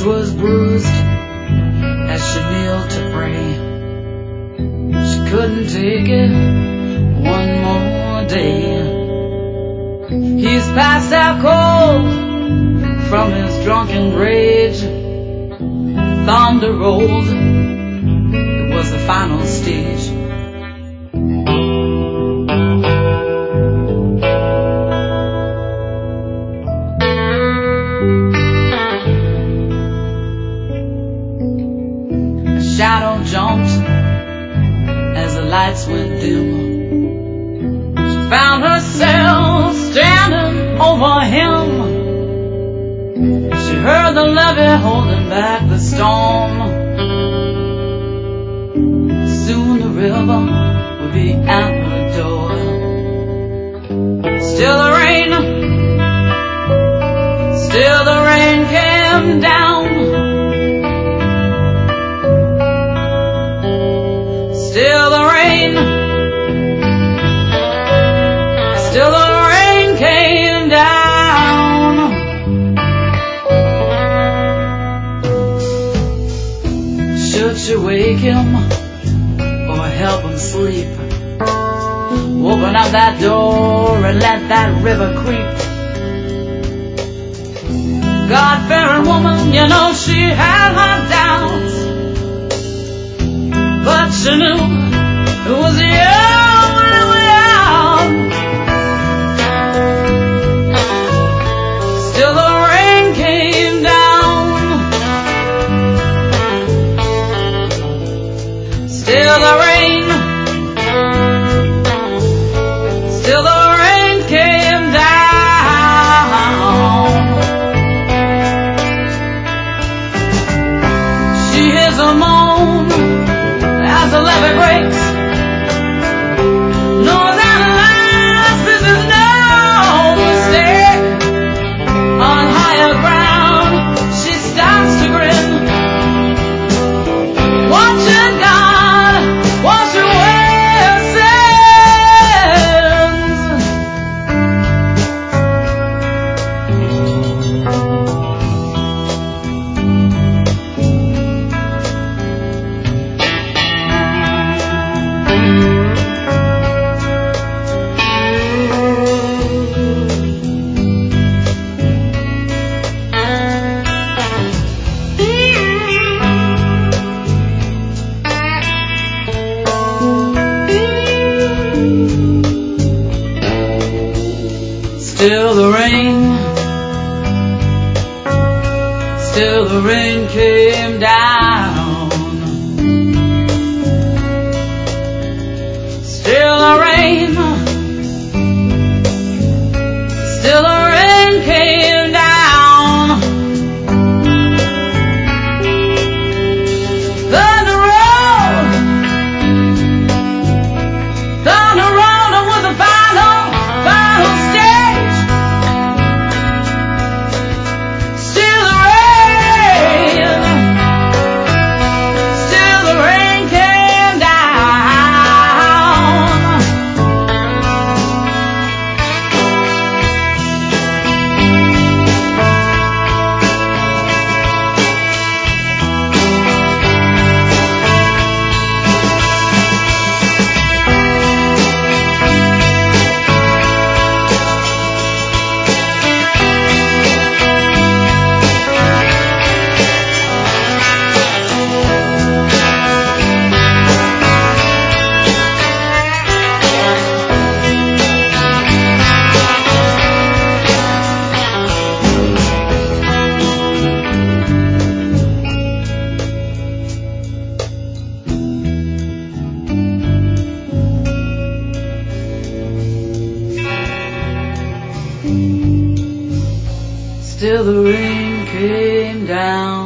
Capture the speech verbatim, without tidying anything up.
was bruised as she kneeled to pray. She couldn't take it one more day. He's passed out cold from his drunken rage. Thunder rolled, it was the final stage. A shadow jumped as the lights went dim. She found herself standing over him. She heard the levee holding back the storm. Soon the river would be at her door. Still the rain, still the rain came down. Still the rain, still the rain came down. Should she wake him or help him sleep? Open up that door and let that river creep. God-fearing woman, you know she had her doubts, but she knew it was the only way out. Still the rain came down. Still the rain, still the rain came down. She hears a moan as the levee breaks. Know that life is no mistake. On higher ground, she starts to grin, watching God wash away her Still the rain, still the rain came down. Still the rain, still the rain came down. Thunder rolled, thunder rolled was the final, final stage. Still the rain, still the rain came down. Still the rain came down.